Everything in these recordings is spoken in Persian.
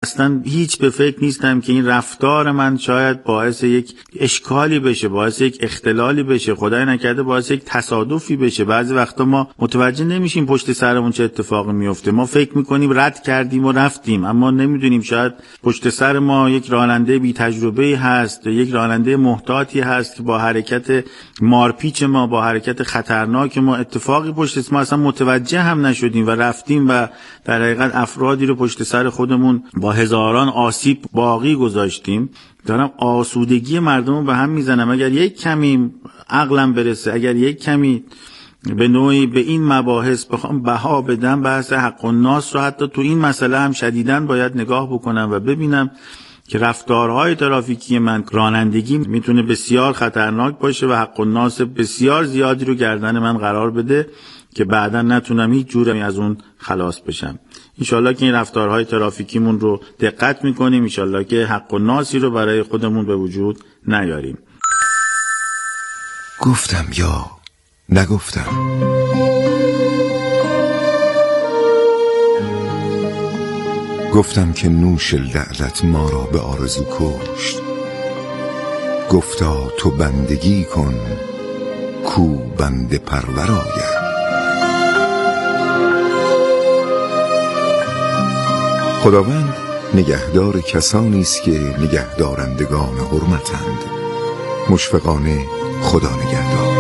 اصلا هیچ به فکر نیستم که این رفتار من شاید باعث یک اشکالی بشه، باعث یک اختلالی بشه، خدای نکرده باعث یک تصادفی بشه. بعضی وقتا ما متوجه نمیشیم پشت سرمون چه اتفاقی میفته. ما فکر میکنیم رد کردیم و رفتیم، اما نمیدونیم شاید پشت سر ما یک راننده بی تجربه هست، یک راننده محتاطی هست که با حرکت مارپیچ ما، با حرکت خطرناک ما اتفاقی پشت ما اصلا متوجه هم نشدیم و رفتیم و در حقیقت افرادی رو پشت سر خودمون با هزاران آسیب باقی گذاشتیم. دارم آسودگی مردم رو به هم میزنم. اگر یک کمی عقلم برسه، اگر یک کمی به نوعی به این مباحث بخوام بها بدم، بحث حق الناس رو حتی تو این مسئله هم شدیداً باید نگاه بکنم و ببینم که رفتارهای ترافیکی من، رانندگی میتونه بسیار خطرناک باشه و حق الناس بسیار زیادی رو گردن من قرار بده که بعدا نتونم هیچ جوری از اون خلاص بشم. انشالله که این رفتارهای ترافیکیمون رو دقت میکنیم، انشالله که حق الناسی رو برای خودمون به وجود نیاریم. گفتم یا نگفتم؟ گفتم که نوش لعلت ما را به آرزو کشت. گفتا تو بندگی کن کو بنده پرور آید. خداوند نگهدار کسانی است که نگهدارندگان حرمتند. مشفقانه خدا نگهدار.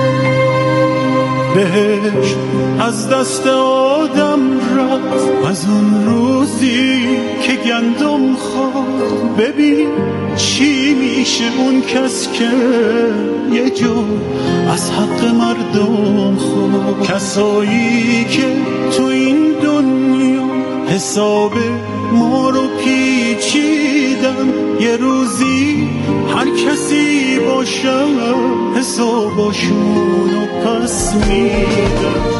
بهشت از دست آدم رفت از اون روزی که گندم خورد. ببین چی میشه اون کس که یه جو از حق مردم خورد. کسایی که تو این دنیا حساب ما رو پیچیدن، یه روزی هر کسی باشه حساباشونو پس میدن.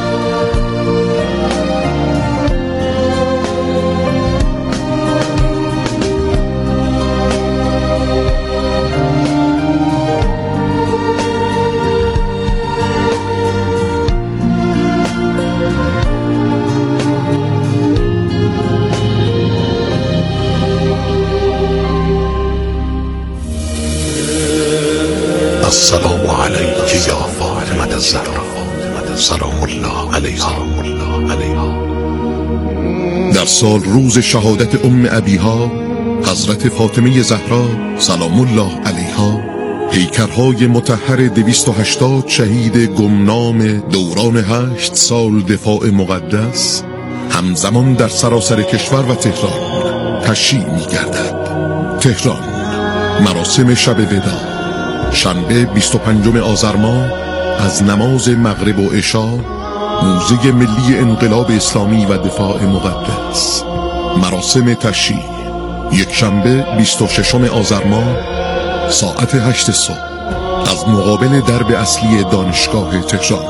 السلام علیک یا فاطمه الزهرا سلام الله علیها. در سال روز شهادت ام ابیها حضرت فاطمه زهرا سلام الله علیها، پیکرهای مطهر 280 شهید گمنام دوران 8 سال دفاع مقدس همزمان در سراسر کشور و تهران تشییع می گردد. تهران، مراسم شب وداع شنبه 25 آذر ماه از نماز مغرب و عشا، موزه ملی انقلاب اسلامی و دفاع مقدس. مراسم تشییع یک شنبه 26 آذر ماه ساعت 8 صبح از مقابل درب اصلی دانشگاه تهران.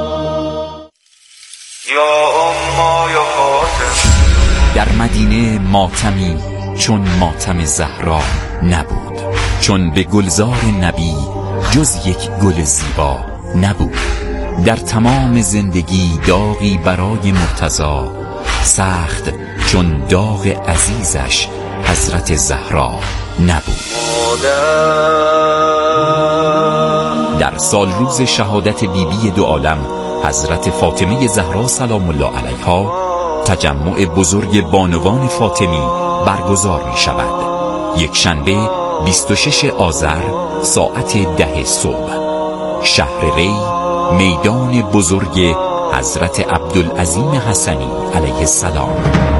یا اما یا فاطمه. در مدینه ماتمی چون ماتم زهرا نبود، چون به گلزار نبی جز یک گل زیبا نبود. در تمام زندگی داغی برای مرتضی، سخت چون داغ عزیزش حضرت زهرا نبود. در سال روز شهادت بیبی دو عالم حضرت فاطمه زهرا سلام الله علیها، تجمع بزرگ بانوان فاطمی برگزار می شود. یک شنبه 26 آذر ساعت 10 صبح، شهر ری، میدان بزرگ حضرت عبدالعظیم حسنی علیه السلام.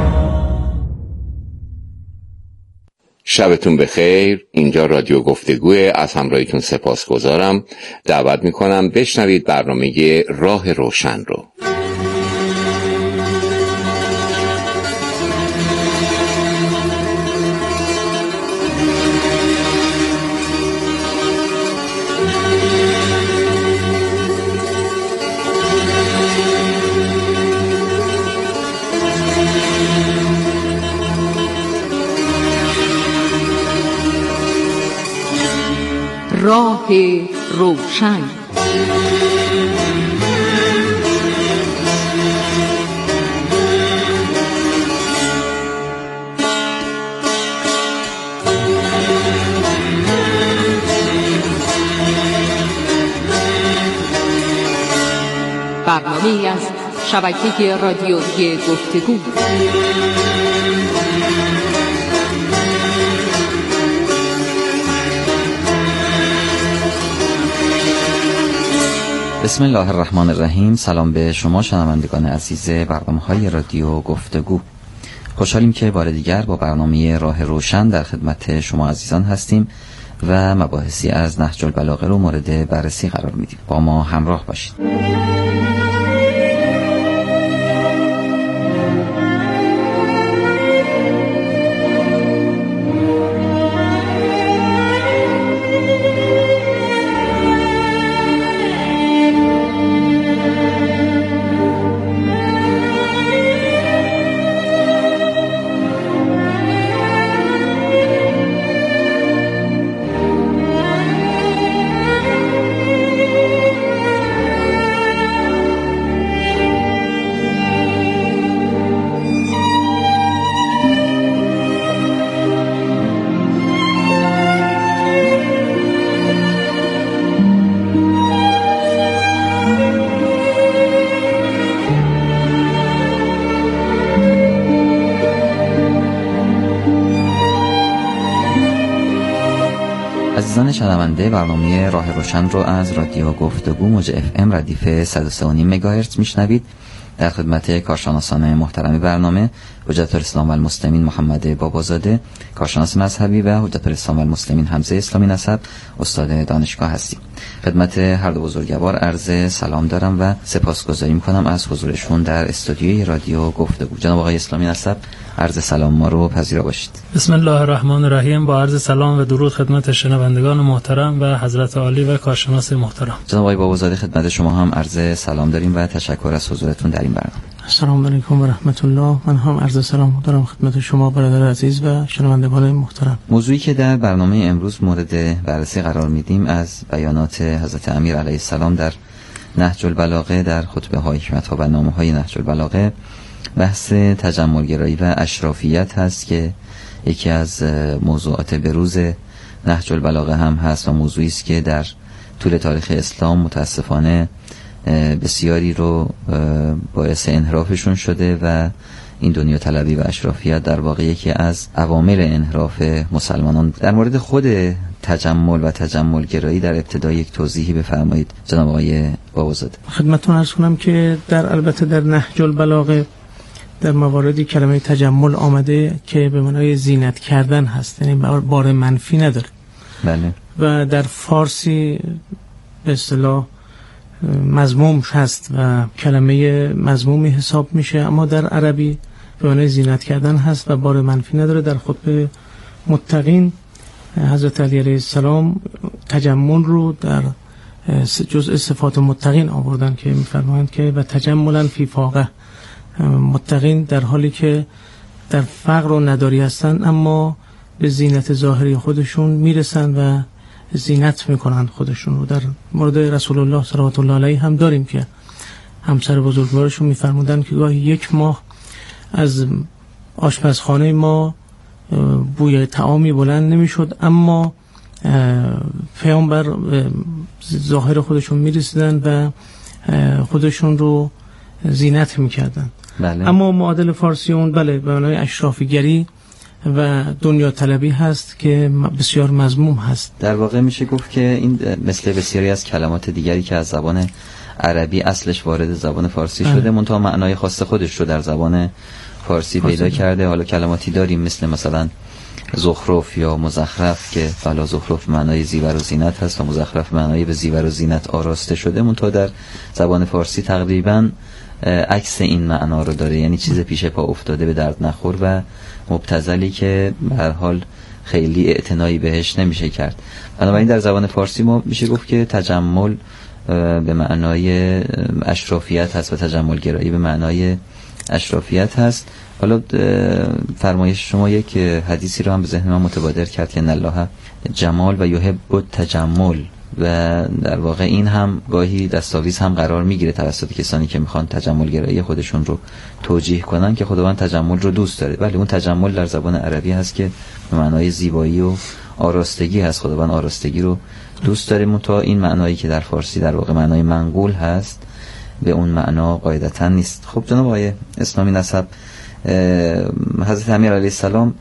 شبتون بخیر. اینجا رادیو گفتگوه. از همراهیتون سپاسگزارم. دعوت میکنم بشنوید برنامه راه روشن رو. راه روشن. برنامه‌ای از شبکه رادیویی گفتگو. بسم الله الرحمن الرحیم. سلام به شما شنوندگان عزیز برنامه‌های رادیو گفتگو. خوشحالیم که بار دیگر با برنامه راه روشن در خدمت شما عزیزان هستیم و مباحثی از نهج البلاغه رو مورد بررسی قرار میدیم. با ما همراه باشید. عزیزان شنونده، برنامه راه روشن رو از رادیو گفتگو موج FM ردیف 103.5 مگاهرتز میشنوید. در خدمت کارشناسان محترم برنامه حجت الاسلام و المسلمین محمد بابازاده، کارشناس مذهبی، و حجت الاسلام و المسلمین حمزه اسلامی نسب، استاد دانشگاه هستیم. خدمت هر دو بزرگوار عرض سلام دارم و سپاسگزاری میکنم از حضورشون در استودیوی رادیو گفتگو. جناب آقای اسلامی نسب، عرض سلام ما رو پذیرا باشید. بسم الله الرحمن الرحیم. با عرض سلام و درود خدمت شنوندگان محترم و حضرت عالی و کارشناس محترم. جناب آقای بابازاده، خدمت شما هم عرض سلام داریم و تشکر از حضورتون در این برنامه. السلام علیکم و رحمت الله. من هم عرض سلام دارم خدمت شما برادر عزیز و شنوندگان محترم. موضوعی که در برنامه امروز مورد بررسی قرار میدیم از بیانات حضرت امیر علیه السلام در نهج البلاغه، در خطبه های حکمت ها و نامه های نهج البلاغه، بحث تجملگرایی و اشرافیت هست که یکی از موضوعات بروز نهج البلاغه هم هست و موضوعی است که در طول تاریخ اسلام متاسفانه بسیاری رو باعث انحرافشون شده و این دنیا طلبی و اشرافیت در واقع یکی از عوامل انحراف مسلمانان. در مورد خود تجمل و تجملگرایی در ابتدا یک توضیحی بفرمایید جناب آقای بابازاده. خدمتتون عرض کنم که البته در نهج البلاغه در مواردی کلمه تجمل آمده که به معنای زینت کردن هست، یعنی بار منفی نداره. بله. و در فارسی به اصطلاح مذموم هست و کلمه مذمومی حساب میشه، اما در عربی به معنای زینت کردن هست و بار منفی نداره. در خطبه متقین حضرت علی علیه السلام تجمل رو در جزء صفات متقین آوردن که میفرمایند که و تجملا فی فاقه، متقین در حالی که در فقر و نداری هستن اما به زینت ظاهری خودشون میرسن و زینت میکنن خودشون رو. در مورد رسول الله صلوات الله علیه هم داریم که همسر بزرگوارشون میفرمودن که گاهی یک ماه از آشپزخانه ما بوی طعامی بلند نمیشد، اما پیامبر ظاهر خودشون میرسیدن و خودشون رو زینت میکردن. بله. اما معادل فارسی اون به معنای اشرافیگری و دنیا طلبی هست که بسیار مذموم هست. در واقع میشه گفت که این مثل بسیاری از کلمات دیگری که از زبان عربی اصلش وارد زبان فارسی شده، منتها معنای خاص خودش رو در زبان فارسی پیدا کرده. حالا کلماتی داریم مثلا زخرف یا مزخرف که حالا زخرف معنای زیور و زینت هست و مزخرف معنای به زیور و زینت آراسته شده، منتها در زبان فارسی تقریباً عکس این معنا رو داره، یعنی چیز پیش پا افتاده، به درد نخور و مبتذلی که به هر حال خیلی اعتنایی بهش نمیشه کرد. بنابراین در زبان فارسی ما میشه گفت که تجمل به معنای اشرافیت هست و تجملگرایی به معنای اشرافیت هست. حالا فرمایش شما یک حدیثی رو هم به ذهن من متبادر کرد که ان الله جمال و یحب التجمل، و در واقع این هم گاهی دستاویز هم قرار میگیره توسط کسانی که میخوان تجملگرایی خودشون رو توجیه کنن که خداوند تجمل رو دوست داره. ولی اون تجمل در زبان عربی هست که به معنای زیبایی و آراستگی هست، خداوند آراستگی رو دوست داره. منتها این معنایی که در فارسی در واقع معنای منقول هست به اون معنا قاعدتا نیست. خب جناب آقای اسلامی نسب، حضرت امیر علیه السلام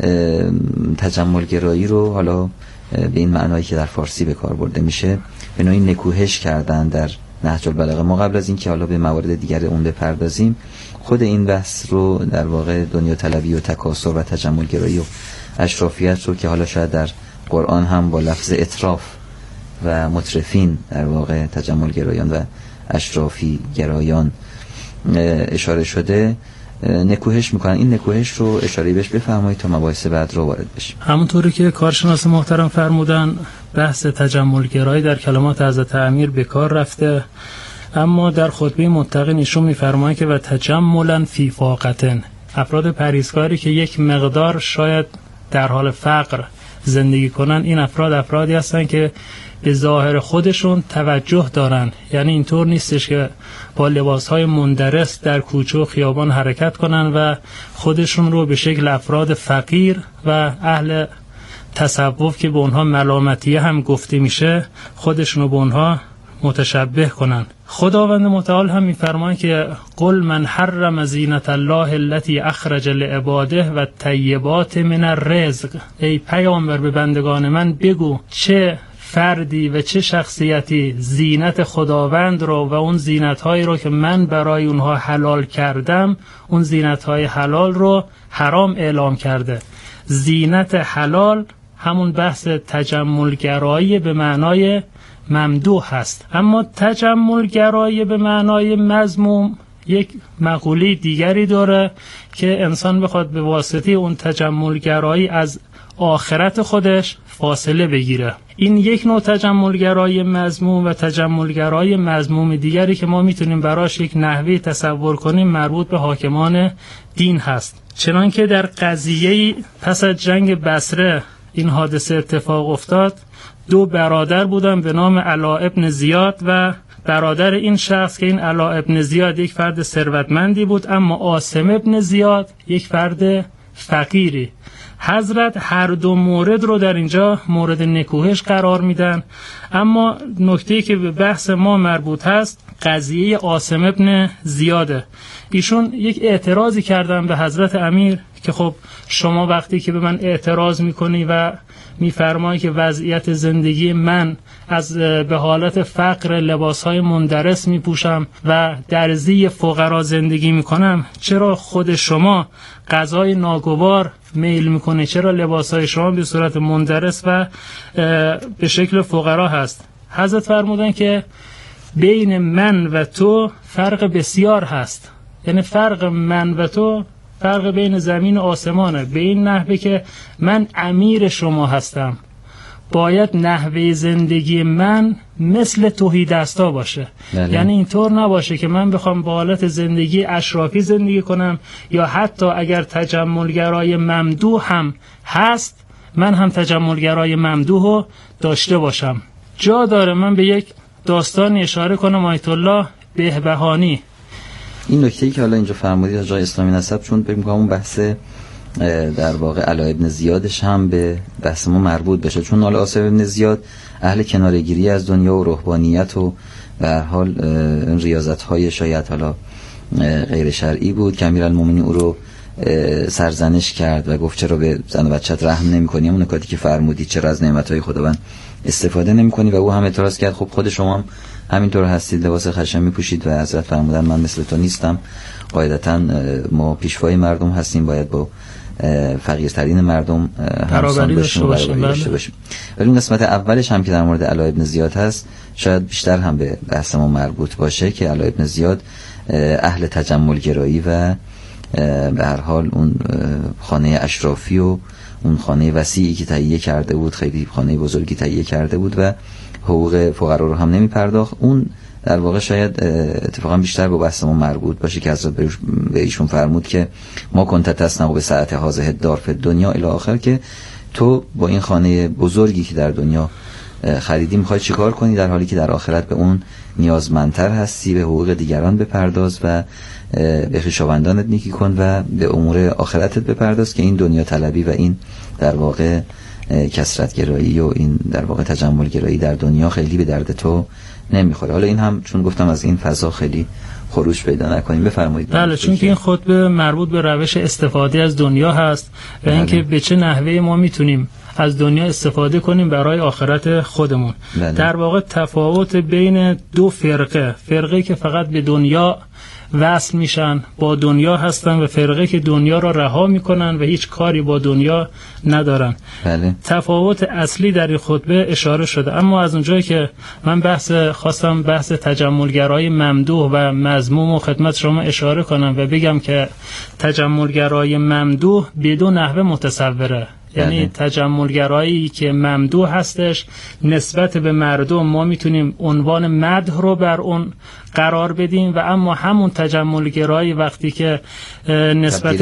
تجمل گرایی رو حالا به این معنایی که در فارسی به کار برده میشه به نوعی نکوهش کردن در نهج البلاغه. ما قبل از این که حالا به موارد دیگر اون بپردازیم، خود این بحث رو در واقع دنیا طلبی و تکاسر و تجمل گرایی و اشرافیت رو که حالا شاید در قرآن هم با لفظ اطراف و مترفین در واقع تجمل گرایان و اشرافی گرایان اشاره شده نکوهش میکنن. این نکوهش رو اشاره بهش بفرمایید تا مباحث بعد رو وارد بشیم. همونطوری که کارشناس محترم فرمودن، بحث تجمل گرایی در کلمات حضرت امیر به کار رفته، اما در خطبه متقین ایشون میفرمایند که و تجملا فی فاقتن، افراد پرهیزکاری که یک مقدار شاید در حال فقر زندگی کنن، این افرادی هستن که به ظاهر خودشون توجه دارن، یعنی اینطور نیستش که با لباسهای مندرس در کوچه و خیابان حرکت کنن و خودشون رو به شکل افراد فقیر و اهل تصوف که به اونها ملامتیه هم گفته میشه خودشون رو به اونها متشبه کنن. خداوند متعال هم میفرماید که قل من حرم زینت الله التي اخرج لعباده و طیبات من الرزق. ای پیامبر به بندگان من بگو چه فردی و چه شخصیتی زینت خداوند رو و اون زینت‌هایی رو که من برای اونها حلال کردم، اون زینت‌های حلال رو حرام اعلام کرده. زینت حلال همون بحث تجملگرایی به معنای ممدوح هست، اما تجملگرایی به معنای مذموم یک مقوله دیگری داره که انسان بخواد به واسطه اون تجملگرایی از آخرت خودش فاصله بگیره. این یک نوع تجملگرایی مذموم و تجملگرایی مذموم دیگری که ما میتونیم براش یک نحوی تصور کنیم مربوط به حاکمان دین هست. چنانکه در قضیه پس از جنگ بصره این حادثه اتفاق افتاد، دو برادر بودن به نام علا ابن زیاد و برادر این شخص که این علا ابن زیاد یک فرد ثروتمندی بود، اما عاصم ابن زیاد یک فرد فقیری. حضرت هر دو مورد رو در اینجا مورد نکوهش قرار میدن، اما نکته‌ای که به بحث ما مربوط هست قضیه عاصم ابن زیاده. ایشون یک اعتراضی کردن به حضرت امیر که خب شما وقتی که به من اعتراض میکنی و میفرمایی که وضعیت زندگی من از به حالت فقر لباسهای مندرس میپوشم و در زی فقرا زندگی میکنم، چرا خود شما غذای ناگوار میل میکنه؟ چرا لباسهای شما به صورت مندرس و به شکل فقرا هست؟ حضرت فرمودن که بین من و تو فرق بسیار هست، یعنی فرق من و تو فرق بین زمین و آسمانه، به این نحوه که من امیر شما هستم، باید نحوه زندگی من مثل توحیدستا باشه. یعنی اینطور نباشه که من بخوام با حالت زندگی اشرافی زندگی کنم، یا حتی اگر تجملگرای ممدوح هم هست من هم تجملگرای ممدوح رو داشته باشم. جا داره من به یک داستان اشاره کنم آیت الله بهبهانی. این نکته‌ای که حالا اینجا فرمودید از جای اسلامی نسب، چون فکر می‌کنم اون بحث در واقع علا ابن زیادش هم به بحث ما مربوط بشه، چون حالا عاصم ابن زیاد اهل کناره‌گیری از دنیا و روحانیت و به هر حال ریاضت‌های شاید حالا غیر شرعی بود که امیرالمومنین او رو سرزنش کرد و گفت چرا به زن و بچت رحم نمی‌کنی؟ اون نکاتی که فرمودید چرا از نعمت‌های خداوند استفاده نمی‌کنی؟ و او هم اعتراض کرد خب خود شما هم همینطور هستید، لباس خشن می‌پوشید و حضرت فرمودن من مثل تو نیستم، قاعدتاً ما پیشوای مردم هستیم، باید با فقیرترین مردم همسان باشیم و برابری داشته باشیم. ولی اون قسمت اولش هم که در مورد علا ابن زیاد هست شاید بیشتر هم به بحث ما مربوط باشه که علا ابن زیاد اهل تجملگرایی و به هر حال اون خانه اشرافی و اون خانه وسیعی که تهیه کرده بود، خیلی خانه بزرگی تهیه کرده بود و حقوق فقرا رو هم نمی پرداخت. اون در واقع شاید اتفاقا بیشتر به بحث ما مربوط باشه که حضرت به ایشون فرمود که ما کنت تسنق به ساعت هذه الدار فی الدنیا الی آخر، که تو با این خانه بزرگی که در دنیا خریدی میخوای چیکار کنی، در حالی که در آخرت به اون نیازمندتر هستی، به حقوق دیگران بپرداز و به خویشاوندانت نیکی کن و به امور آخرتت بپرداز که این دنیا طلبی و این در واقع کثرت‌گرایی و این در واقع تجمل‌گرایی در دنیا خیلی به درد تو نمیخوره. حالا این هم چون گفتم از این فضا خیلی خروج پیدا نکنیم. بفرمایید. بله، چون که این خطبه مربوط به روش استفاده از دنیا هست و اینکه به چه نحوه ما میتونیم از دنیا استفاده کنیم برای آخرت خودمون. در واقع تفاوت بین دو فرقه که فقط به دنیا وصل میشن، با دنیا هستن، و فرقه که دنیا را رها میکنن و هیچ کاری با دنیا ندارن. تفاوت اصلی در این خطبه اشاره شده. اما از اونجایی که من خواستم بحث تجملگرایی ممدوح و مذموم و خدمت شما اشاره کنم و بگم که تجملگرایی ممدوح به دو نحوه متصوره. یعنی تجملگرایی که ممدوح هستش نسبت به مردم ما میتونیم عنوان مدح رو بر اون قرار بدیم، و اما همون تجملگرایی وقتی که نسبت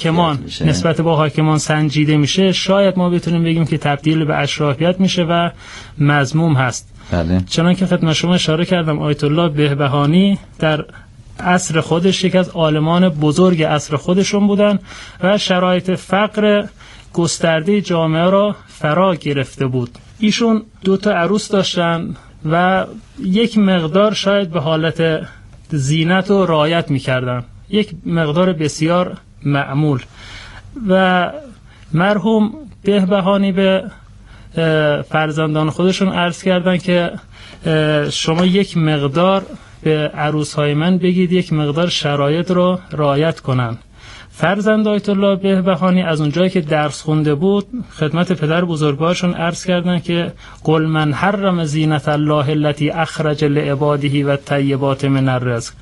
با حاکمان سنجیده میشه شاید ما بتونیم بگیم که تبدیل به اشرافیت میشه و مذموم هست. چنانکه خدمت شما اشاره کردم آیت الله بهبهانی در عصر خودش یک از عالمان بزرگ عصر خودشون بودن و شرایط فقر گسترده جامعه را فرا گرفته بود. ایشون 2 عروس داشتن و یک مقدار شاید به حالت زینت و رعایت می‌کردن، یک مقدار بسیار معمول. و مرحوم بهبهانی به فرزندان خودشون عرض کردن که شما یک مقدار به عروس‌های من بگید یک مقدار شرایط رو رعایت کنن. فرزند آیت الله بهبهانی از اونجایی که درس خونده بود خدمت پدر بزرگوارشون عرض کردن که قل من حرم زینت الله التي اخرج لعباده و الطیبات من الرزق.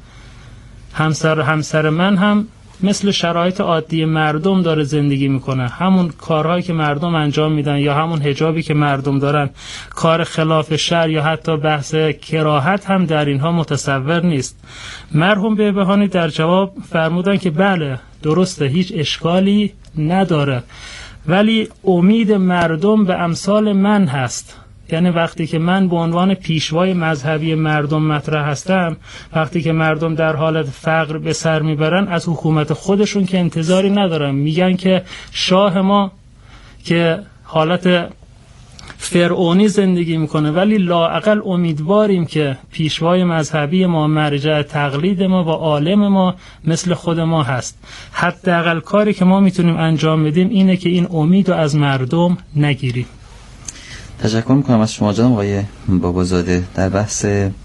همسر من هم مثل شرایط عادی مردم داره زندگی میکنه، همون کارهایی که مردم انجام میدن یا همون حجابی که مردم دارن، کار خلاف شرع یا حتی بحث کراهت هم در اینها متصور نیست. مرحوم بهبهانی در جواب فرمودن که بله درسته، هیچ اشکالی نداره، ولی امید مردم به امثال من هست. یعنی وقتی که من به عنوان پیشوای مذهبی مردم مطرح هستم، وقتی که مردم در حالت فقر به سر میبرن، از حکومت خودشون که انتظاری ندارن، میگن که شاه ما که حالت فرعونی زندگی میکنه ولی لااقل امیدواریم که پیشوای مذهبی ما، مرجع تقلید ما و عالم ما مثل خود ما هست. حداقل کاری که ما میتونیم انجام بدیم اینه که این امید رو از مردم نگیریم. تشکر میکنم از شما جناب آقای بابازاده. در بحث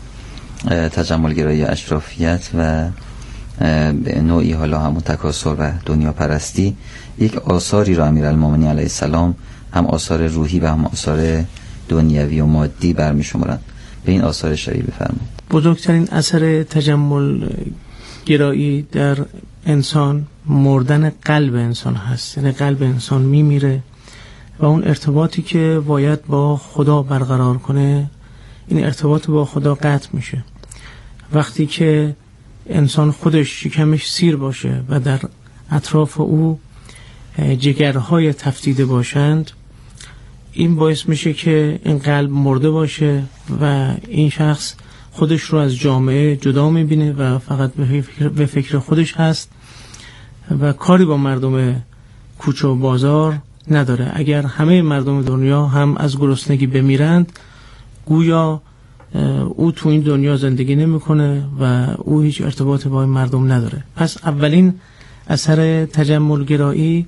تجملگرایی اشرافیت و به نوعی حالا همون تکاسر و دنیا پرستی یک آثاری را امیرالمومنین علیه السلام هم آثار روحی و هم آثار دنیوی و مادی برمی‌شمارند. به این آثار اشاره بفرمایید. بزرگترین اثر تجمل گرایی در انسان مردن قلب انسان هست. یعنی قلب انسان میمیره و اون ارتباطی که باید با خدا برقرار کنه، این ارتباط با خدا قطع میشه. وقتی که انسان خودش شکمش سیر باشه و در اطراف او جگرهای تفتیده باشند، این باعث میشه که این قلب مرده باشه و این شخص خودش رو از جامعه جدا میبینه و فقط به فکر خودش هست و کاری با مردم کوچه و بازار نداره. اگر همه مردم دنیا هم از گرسنگی بمیرند، گویا او تو این دنیا زندگی نمیکنه و او هیچ ارتباط با این مردم نداره. پس اولین اثر تجملگرایی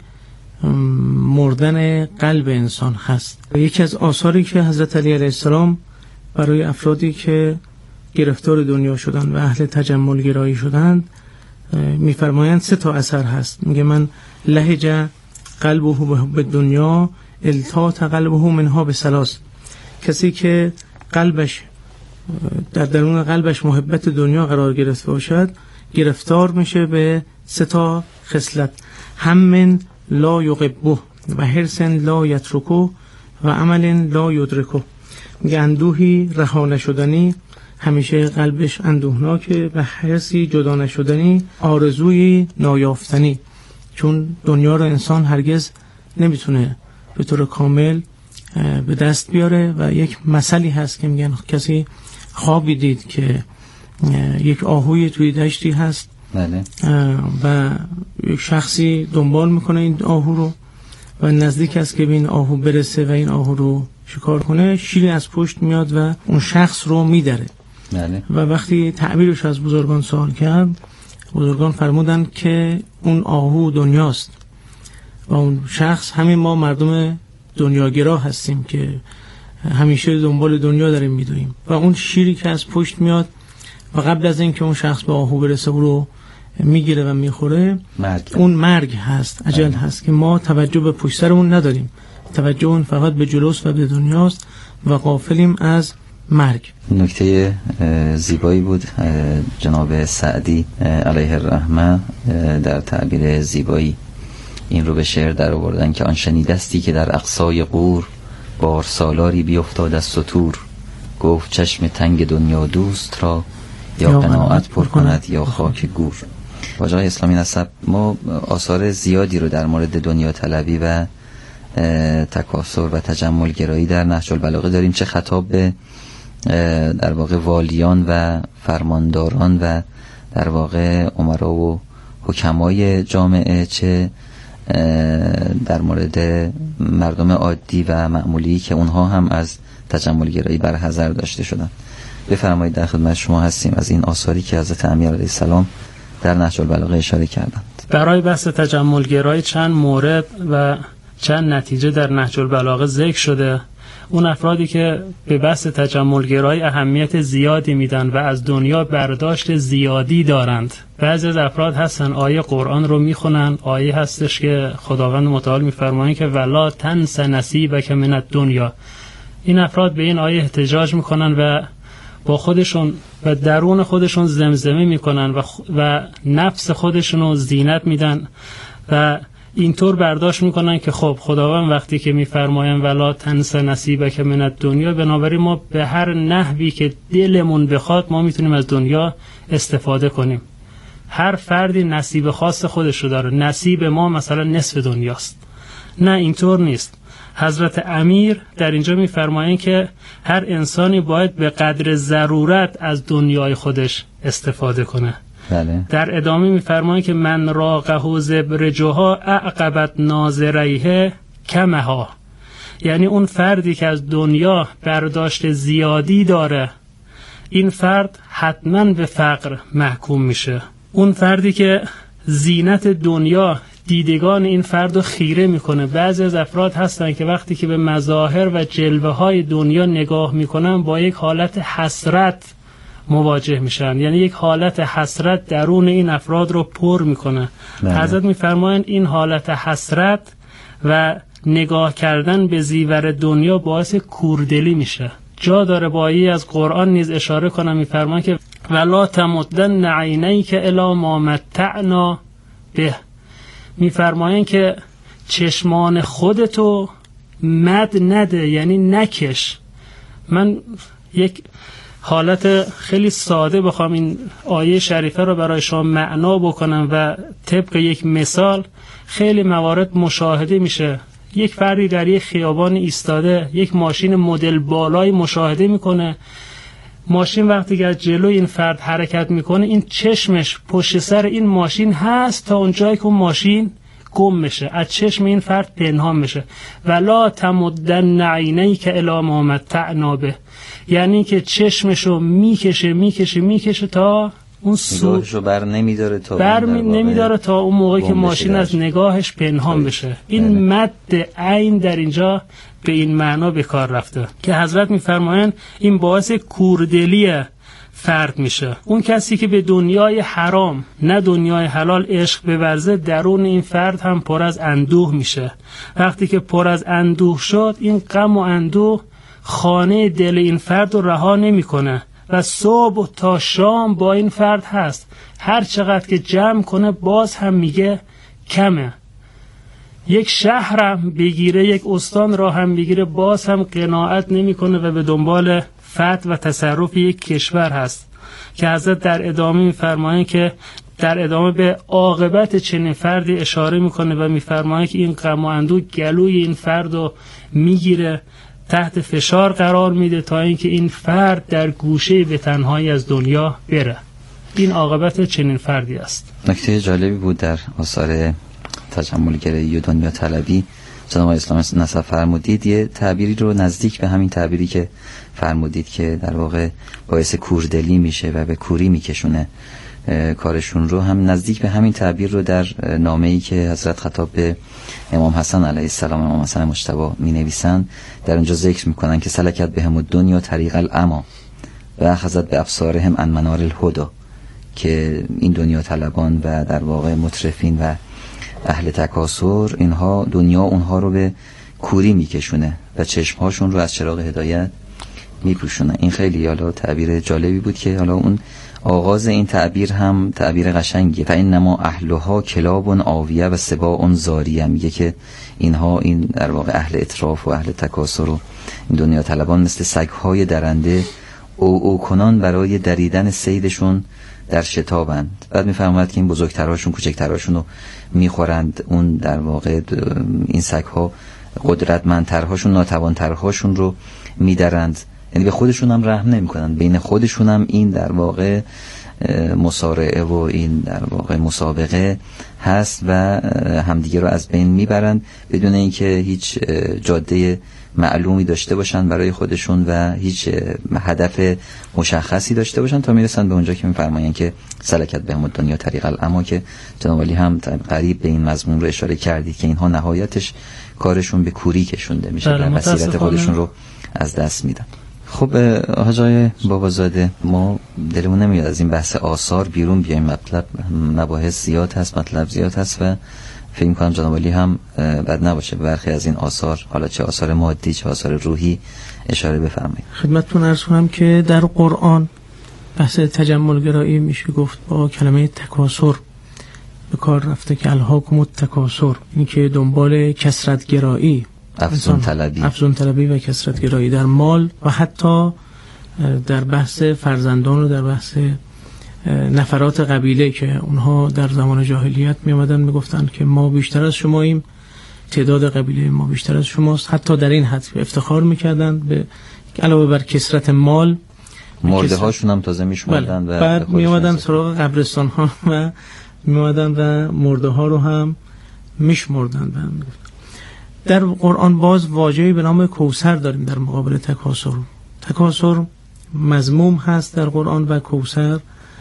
مردن قلب انسان هست. یکی از آثاری که حضرت علی علیه السلام برای افرادی که گرفتار دنیا شدن و اهل تجملگرایی شدند میفرمایند 3 اثر هست. میگه من لهج قلبه به دنیا التات قلبه منها به 3. کسی که قلبش در درون قلبش محبت دنیا قرار گرفته باشد گرفتار میشه به 3 خصلت: هم لا یغبه و حرص لا یترکه و عمل لا یدرکه. میگه اندوهی رها نشدنی، همیشه قلبش اندوهناکه، و حرصی جدا نشدنی، آرزوی نایافتنی. چون دنیا رو انسان هرگز نمیتونه به طور کامل به دست بیاره و یک مثلی هست که میگن کسی خوابی دید که یک آهوی توی دشتی هست و یک شخصی دنبال میکنه این آهو رو و نزدیک است که به این آهو برسه و این آهو رو شکار کنه، شیری از پشت میاد و اون شخص رو میدره. بله. و وقتی تعبیرش از بزرگان سوال کرد، بزرگان فرمودن که اون آهو دنیاست و اون شخص همین ما مردم دنیاگرا هستیم که همیشه دنبال دنیا داریم میدویم و اون شیری که از پشت میاد و قبل از اینکه اون شخص به آهو برسه او رو میگیره و میخوره، اون مرگ هست، اجل هست که ما توجه به پشت سرمون نداریم، توجه اون فقط به جلوس و به دنیاست و غافلیم از مرگ. نکته زیبایی بود جناب سعدی علیه الرحمه در تعبیر زیبایی این رو به شعر در آوردن که آن شنیدستی که در اقصای قور بار سالاری بیفتاد از سطور، گفت چشم تنگ دنیا دوست را یا قناعت پر کند یا خاک گور. واجه اسلامی نسب ما آثار زیادی رو در مورد دنیا طلبی و تکاثر و تجمل گرایی در نهج البلاغه داریم، چه خطاب به در واقع والیان و فرمانداران و در واقع امرا و حکمای جامعه، چه در مورد مردم عادی و معمولی که اونها هم از تجمل گرایی برحذر داشته شدن. بفرمایید در خدمت شما هستیم از این آثاری که حضرت امیر علیه السلام در نهج البلاغه اشاره کردند. برای بحث تجمل گرایی چند مورد و چند نتیجه در نهج البلاغه ذکر شده. اون افرادی که به بحث تجمل گرایی اهمیت زیادی میدن و از دنیا برداشت زیادی دارند، بعضی از افراد هستن آیه قرآن رو میخونن، آیه هستش که خداوند متعال میفرمایند که ولا تنس نصیبک من الدنیا. این افراد به این آیه احتجاج میکنن و با خودشون و درون خودشون زمزمه میکنن و نفس خودشون رو زینت میدن و اینطور برداشت میکنن که خب خداوند وقتی که میفرماین ولا تنس نصیبک من الدنیا، بنابراین ما به هر نحوی که دلمون بخواد ما میتونیم از دنیا استفاده کنیم. هر فردی نصیب خاص خودش رو داره. نصیب ما مثلا نصف دنیاست. نه، اینطور نیست. حضرت امیر در اینجا میفرمایند که هر انسانی باید به قدر ضرورت از دنیای خودش استفاده کنه. بله. در ادامه میفرمایند که من راقه زبرجها اعقبت ناظریه کمها، یعنی اون فردی که از دنیا برداشت زیادی داره این فرد حتما به فقر محکوم میشه. اون فردی که زینت دنیا دیدگان این فرد رو خیره میکنه. بعضی از افراد هستن که وقتی که به مظاهر و جلوه های دنیا نگاه میکنن با یک حالت حسرت مواجه میشن، یعنی یک حالت حسرت درون این افراد رو پر میکنه. حضرت میفرمایند این حالت حسرت و نگاه کردن به زیور دنیا باعث کوردلی میشه. جا داره با آیه از قرآن نیز اشاره کنم، میفرمایند که ولا تمدن عینیک الی ما متعنا به، میفرمایند که چشمان خودتو مد نده، یعنی نکش. من یک حالت خیلی ساده بخوام این آیه شریفه رو برای شما معنا بکنم و طبق یک مثال خیلی موارد مشاهده میشه. یک فردی در یک خیابان ایستاده، یک ماشین مدل بالای مشاهده میکنه. ماشین وقتی که از جلوی این فرد حرکت میکنه این چشمش پشت سر این ماشین هست تا اونجایی که اون ماشین گم میشه، از چشم این فرد پنهان میشه. ولا تمدن عینیک الی ما متعنا به، یعنی که چشمشو میکشه تا اون نگاهشو بر نمیداره تا اون موقعی که ماشین از نگاهش پنهان بشه. این مد عین در اینجا به این معنا به کار رفته که حضرت میفرمایند این باعث کوردلی فرد میشه. اون کسی که به دنیای حرام نه دنیای حلال عشق بورزه، درون این فرد هم پر از اندوه میشه. وقتی که پر از اندوه شد، این غم و اندوه خانه دل این فرد رو رها نمیکنه و صبح تا شام با این فرد هست. هر چقدر که جمع کنه باز هم میگه کمه. یک شهرم بگیره، یک استان را هم بگیره، باز هم قناعت نمیکنه و به دنبال فتح و تصرف یک کشور هست که حضرت در ادامه میفرمایند که در ادامه به عاقبت چنین فردی اشاره میکنه و میفرمایند که این غم و اندوه گلوی این فرد رو میگیره، تحت فشار قرار میده تا اینکه این فرد در گوشه به تنهایی از دنیا بره. این عاقبت چنین فردی است. نکته جالبی بود در آثار تجمل گرایی و دنیا طلبی جناب اسلام نصب فرمودید، یه تعبیری رو نزدیک به همین تعبیری که فرمودید که در واقع باعث کوردلی میشه و به کوری میکشونه کارشون رو، هم نزدیک به همین تعبیر رو در نامه‌ای که حضرت خطاب به امام حسن علیه السلام، امام حسن مجتبی می‌نویسند، در اونجا ذکر میکنن که سلکت بهم الدنیا طریق العمی و اخذت به ابصارهم عن منار الهدی، که این دنیا طلبان و در واقع مترفین و اهل تکاسر، اینها دنیا اونها رو به کوری میکشونه و چشمهاشون رو از چراغ هدایت میپوشونه. این خیلی حالا تعبیر جالبی بود که حالا اون آغاز این تعبیر هم تعبیر قشنگیه. فانما اهلها کلاب آویه و سباع زاریه، میگه که اینها، این در واقع اهل اطراف و اهل تکاسر و این دنیا طلبان مثل سگ‌های درنده او کنان برای دریدن صیدشون در شتابند. بعد میفرماید که این بزرگتراشون کوچکتراشون رو میخورند، اون در واقع این سگ‌ها قدرتمندترهاشون ناتوانترهاشون رو میدرند، یعنی به خودشون هم رحم نمی‌کنن، بین خودشون هم این در واقع مصارعه و این در واقع مسابقه هست و همدیگه رو از بین میبرند بدون اینکه هیچ جاده معلومی داشته باشن برای خودشون و هیچ هدف مشخصی داشته باشن تا میرسن به اونجا که میفرمایند که سلکت بهم الدنیا طریق العمی، که جناب علی هم قریب به این مضمون رو اشاره کردید که اینها نهایتش کارشون به کوری کشونده میشه و بصیرت خودشون رو از دست میدن. خب حاجای بابازاده، ما دلمون نمیاد از این بحث آثار بیرون بیایم، مباحث زیاد هست، مطلب زیاد هست و فکر می‌کنم جناب علی هم بد نباشه به برخی از این آثار، حالا چه آثار مادی چه آثار روحی، اشاره بفرمایید. خدمتتون عرض کنم که در قرآن بحث تجمل گرایی میشه گفت با کلمه تکاسر به کار رفته که الهاکم التکاسر، این که دنبال کثرت گرایی، افزون طلبی و کثرت گرایی در مال و حتی در بحث فرزندان و در بحث نفرات قبیله که اونها در زمان جاهلیت می آمدن می گفتن که ما بیشتر از شماییم، تعداد قبیله ما بیشتر از شماست، حتی در این حد افتخار میکردن به علاوه بر کثرت مال مرده هاشون هم تازه میشمردن و بعد می آمدن سراغ قبرستان ها و می آمدن و مرده ها رو هم میشمردن. در قرآن باز واژه‌ای به نام کوثر داریم در مقابل تکاسر. تکاسر مذموم هست در قرآن و کوثر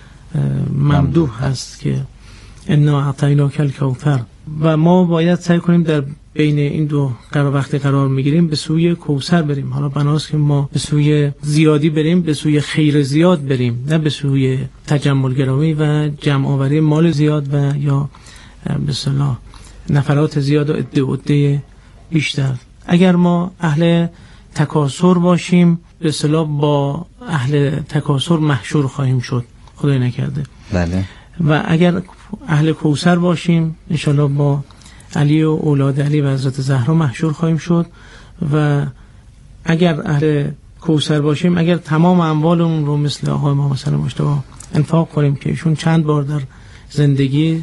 ممدوح هست که انا اعطیناک الکوثر، و ما باید سعی کنیم در بین این دو وقتی قرار میگیریم به سوی کوثر بریم. حالا بناست که ما به سوی زیادی بریم، به سوی خیر زیاد بریم، نه به سوی تجمل گرایی و جمع آوری مال زیاد و یا به اصطلاح نفرات زیاد و عده بیشتر. اگر ما اهل تکاسر باشیم به اصطلاح با اهل تکاسر محشور خواهیم شد، خدای نکرده. بله. و اگر اهل کوثر باشیم انشالله با علی و اولاد علی و حضرت زهرا محشور خواهیم شد. و اگر اهل کوثر باشیم، اگر تمام اموالمون رو مثل آقای امام حسن مجتبی انفاق کنیم که ایشون چند بار در زندگی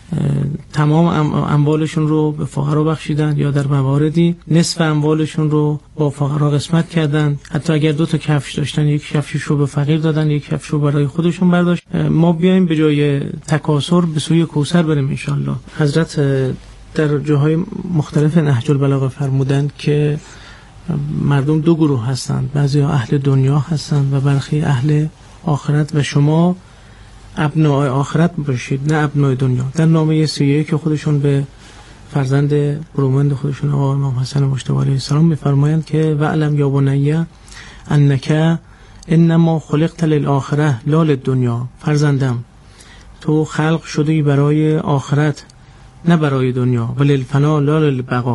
تمام اموالشون رو به فقرا بخشیدن یا در مواردی نصف اموالشون رو با فقرا قسمت کردن، حتی اگر 2 تا کفش داشتن یک کفشش رو به فقیر دادن، یک کفش رو برای خودشون برداشت. ما بیایم به جای تکاسر به سوی کوثر بریم انشالله. حضرت در جاهای مختلف نهج البلاغه فرمودند که مردم 2 گروه هستند، بعضی اهل دنیا هستند و برخی اهل آخرت و شما ابنای آخرت باشید نه ابنای دنیا. در نامه سیه که خودشون به فرزند برومند خودشون آقا امام حسن مجتبی علیه السلام میفرمایند که وعلم یا بنیه انک انما خلقت للآخره لا للدنیا، فرزندم تو خلق شدی برای آخرت نه برای دنیا، و للفنا لا للبقا،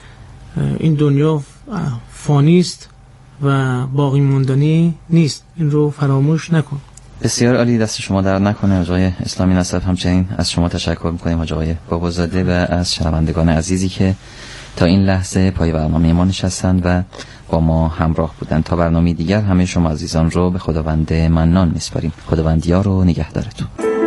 این دنیا فانی است و باقی موندنی نیست، این رو فراموش نکن. بسیار عالی، دست شما در نکنه آقای اسلامی نصب. همچنین از شما تشکر میکنیم آقای بابازاده و از شنوندگان عزیزی که تا این لحظه پای برنامه ما نشستند و با ما همراه بودند. تا برنامه دیگر همه شما عزیزان رو به خداوند منان میسپاریم. خداوند یار و نگهدارتون.